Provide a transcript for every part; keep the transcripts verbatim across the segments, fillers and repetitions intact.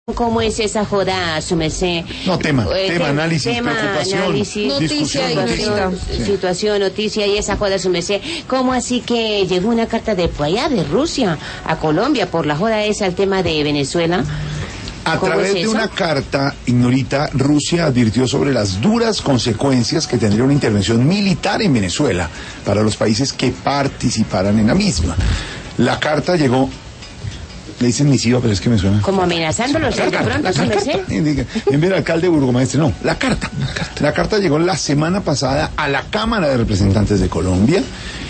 ¿Cómo es esa joda, su merced? No, tema, eh, tema, te, análisis, tema, preocupación, análisis, noticia, situación, sí. situación, noticia y esa joda, su merced. ¿Cómo así que llegó una carta de por allá, de Rusia, a Colombia, por la joda esa, el tema de Venezuela? A ¿Cómo través es de eso? una carta, Ignorita, Rusia advirtió sobre las duras consecuencias que tendría una intervención militar en Venezuela para los países que participaran en la misma. La carta llegó... Le dicen misiva, pero es que me suena. Como amenazándolos de pronto, su merced. En vez del alcalde burgomaestre, no, la carta. La carta. La carta llegó la semana pasada a la Cámara de Representantes de Colombia.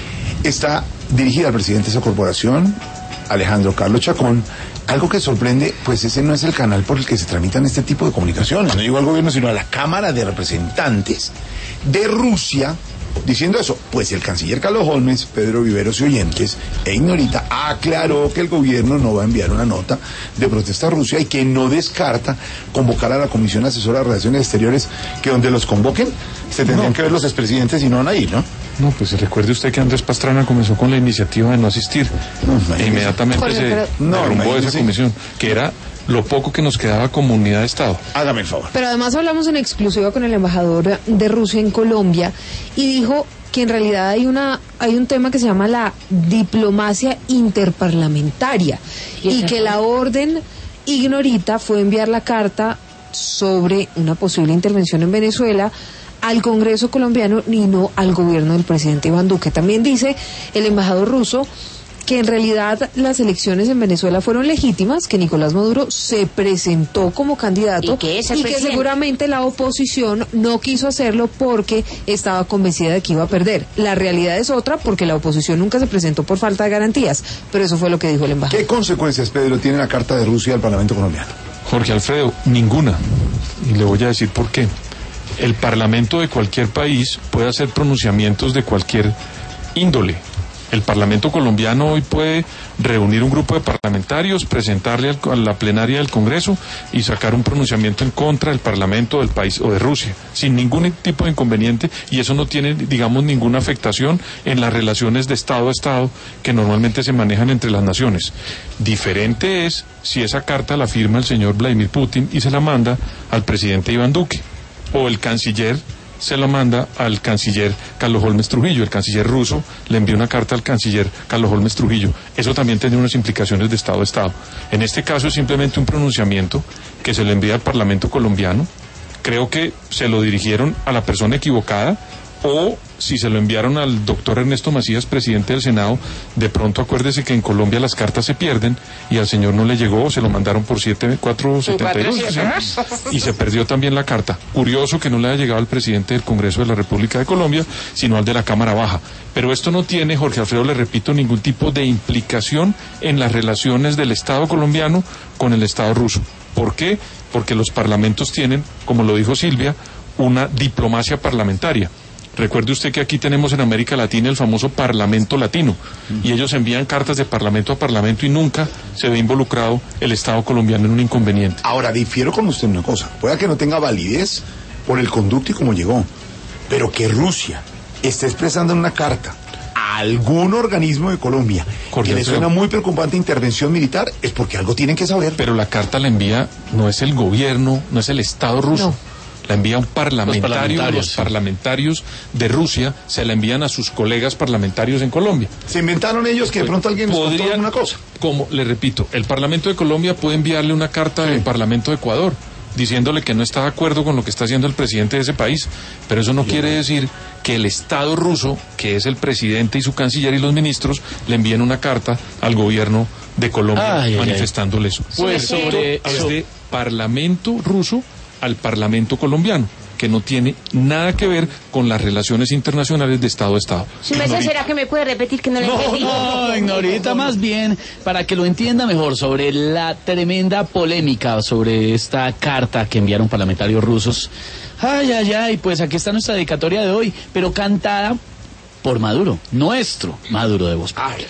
Está dirigida al presidente de esa corporación, Alejandro Carlos Chacón. Algo que sorprende, pues ese no es el canal por el que se tramitan este tipo de comunicaciones. No llegó al gobierno, sino a la Cámara de Representantes de Rusia, diciendo eso. Pues el canciller Carlos Holmes, Pedro Viveros y Oyentes, e Ignorita, aclaró que el gobierno no va a enviar una nota de protesta a Rusia y que no descarta convocar a la Comisión Asesora de Relaciones Exteriores, que donde los convoquen se tendrían No. que ver los expresidentes y no van a ir, ¿no? No, pues recuerde usted que Andrés Pastrana comenzó con la iniciativa de no asistir. No, E imagínese. inmediatamente Jorge, se pero- No, derrumbó esa imagínese. comisión, que era lo poco que nos quedaba como unidad de Estado. Hágame el favor. Pero además hablamos en exclusiva con el embajador de Rusia en Colombia y dijo que en realidad hay una hay un tema que se llama la diplomacia interparlamentaria ¿Y y esa que cuál? la orden Ignorita fue enviar la carta sobre una posible intervención en Venezuela al Congreso colombiano y no al gobierno del presidente Iván Duque. También dice el embajador ruso que en realidad las elecciones en Venezuela fueron legítimas, que Nicolás Maduro se presentó como candidato Y que es el y que presidente. seguramente la oposición no quiso hacerlo porque estaba convencida de que iba a perder. La realidad es otra, porque la oposición nunca se presentó por falta de garantías, pero eso fue lo que dijo el embajador. ¿Qué consecuencias, Pedro, tiene la carta de Rusia al Parlamento colombiano? Jorge Alfredo, ninguna. Y le voy a decir por qué. El Parlamento de cualquier país puede hacer pronunciamientos de cualquier índole. El Parlamento colombiano hoy puede reunir un grupo de parlamentarios, presentarle al- a la plenaria del Congreso y sacar un pronunciamiento en contra del Parlamento del país o de Rusia, sin ningún tipo de inconveniente, y eso no tiene, digamos, ninguna afectación en las relaciones de Estado a Estado que normalmente se manejan entre las naciones. Diferente es si esa carta la firma el señor Vladimir Putin y se la manda al presidente Iván Duque, o el canciller se la manda al canciller Carlos Holmes Trujillo. El canciller ruso le envió una carta al canciller Carlos Holmes Trujillo. Eso también tendría unas implicaciones de Estado a Estado. En este caso es simplemente un pronunciamiento que se le envía al Parlamento colombiano. Creo que se lo dirigieron a la persona equivocada, o si se lo enviaron al doctor Ernesto Macías, presidente del Senado, de pronto acuérdese que en Colombia las cartas se pierden y al señor no le llegó, se lo mandaron por siete, cuatro, setenta y dos, ¿sí? Y se perdió también la carta. Curioso que no le haya llegado al presidente del Congreso de la República de Colombia, sino al de la Cámara Baja. Pero esto no tiene, Jorge Alfredo, le repito, ningún tipo de implicación en las relaciones del Estado colombiano con el Estado ruso. ¿Por qué? Porque los parlamentos tienen, como lo dijo Silvia, una diplomacia parlamentaria. Recuerde usted que aquí tenemos en América Latina el famoso Parlamento Latino, y ellos envían cartas de parlamento a parlamento y nunca se ve involucrado el Estado colombiano en un inconveniente. Ahora, difiero con usted en una cosa. Pueda que no tenga validez por el conducto y cómo llegó, pero que Rusia esté expresando en una carta a algún organismo de Colombia Jorge que le Alfredo. suena muy preocupante intervención militar, es porque algo tienen que saber. Pero la carta la envía, no es el gobierno, no es el Estado ruso. No. La envía un parlamentario, los parlamentarios, parlamentarios, sí. de Rusia se la envían a sus colegas parlamentarios en Colombia. Se inventaron ellos que de pronto alguien les contó Podrían- alguna cosa. Como le repito, el Parlamento de Colombia puede enviarle una carta al Parlamento de Ecuador diciéndole que no está de acuerdo con lo que está haciendo el presidente de ese país, pero eso no quiere decir que el Estado ruso, que es el presidente y su canciller y los ministros, le envíen una carta al gobierno de Colombia Ay, ay, manifestándole eso. Pues Esto sobre- es so- de Parlamento ruso al Parlamento colombiano, que no tiene nada que ver con las relaciones internacionales de Estado a Estado. Su merced, ¿será que me puede repetir que no le entendí? No, Ignorita, más bien, para que lo entienda mejor, sobre la tremenda polémica sobre esta carta que enviaron parlamentarios rusos. Ay, ay, ay, pues aquí está nuestra dedicatoria de hoy, pero cantada por Maduro, nuestro Maduro de Voz. Ay,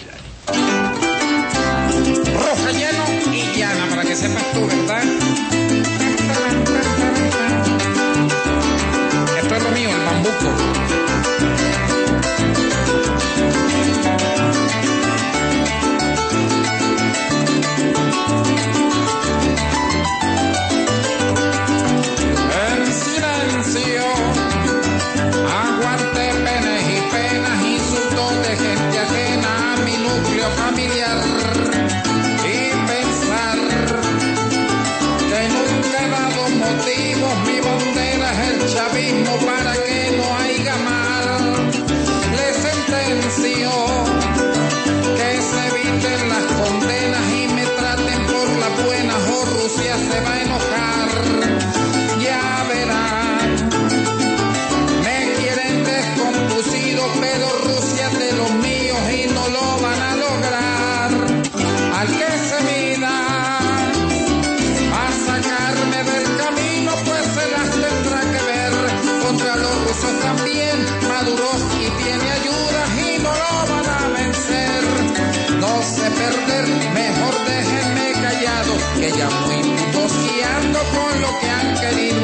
Roja lleno y llana, para que sepas tú, ¿verdad? Esto es lo mío, el bambuco.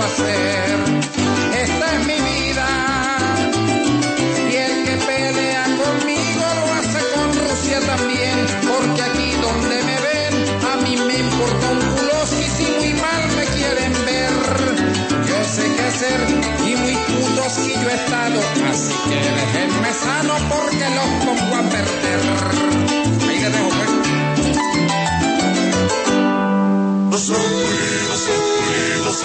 hacer. Esta es mi vida y el que pelea conmigo lo hace con Rusia también, porque aquí donde me ven a mí me importa un culo si, si muy mal me quieren ver. Yo sé qué hacer y muy puto si yo he estado, así que déjenme sano porque